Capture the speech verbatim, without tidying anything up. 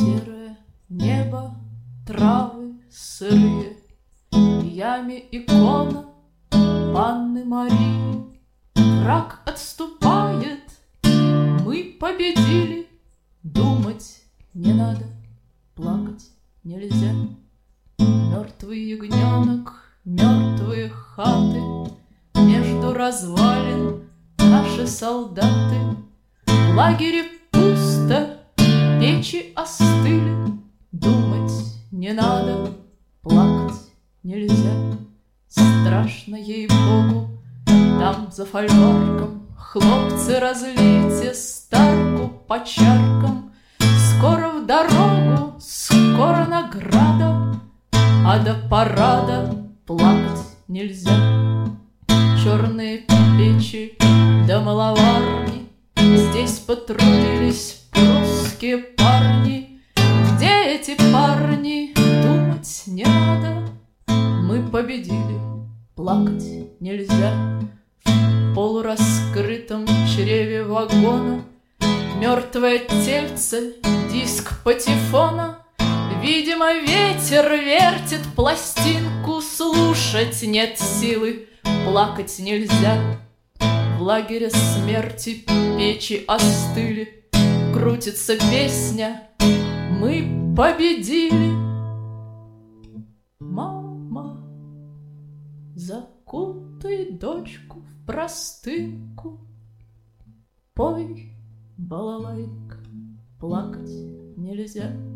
Серое небо, травы сырые, яме икона Панны Марии. Враг отступает, мы победили. Думать не надо, плакать нельзя. Мертвый ягненок, мертвые хаты, между развалин наши солдаты. В лагере пусто, печи остыли. Думать не надо, плакать нельзя. Страшно, ей-богу, там за фольварком. Хлопцы, разлейте старку по чаркам. Скоро в дорогу, скоро награда, а до парада плакать нельзя. Черные печи да маловарни, здесь потрудились прусские парни. Где эти парни? Думать не надо, мы победили, плакать нельзя. В полураскрытом чреве вагона мертвое тельце, диск патефона. Видимо, ветер вертит пластинку, слушать нет силы, плакать нельзя. В лагере смерти печи остыли, крутится песня «Мы победили». Мама, закутай дочку в простынку, пой, балалайка, плакать нельзя.